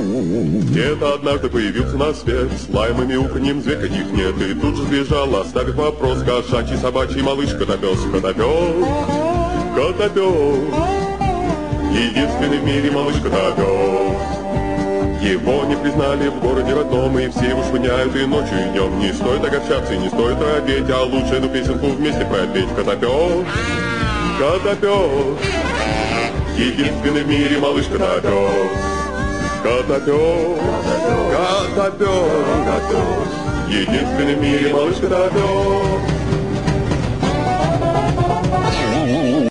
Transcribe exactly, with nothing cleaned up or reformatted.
Где-то однажды появился на свет, с лаем и мяуканьем зверь каких нет, и тут же сбежал, оставив вопрос, кошачий, собачий малыш, котопес, котопес, котопес, единственный в мире малыш котопес. Его не признали в городе родном, и все его швыняют и ночью, и днем. Не стоит огорчаться и не стоит робеть, а лучше эту песенку вместе пропеть. Котопес, котопес, единственный в мире малыш котопес. Котопес, котопес, единственный в мире малыш котопес.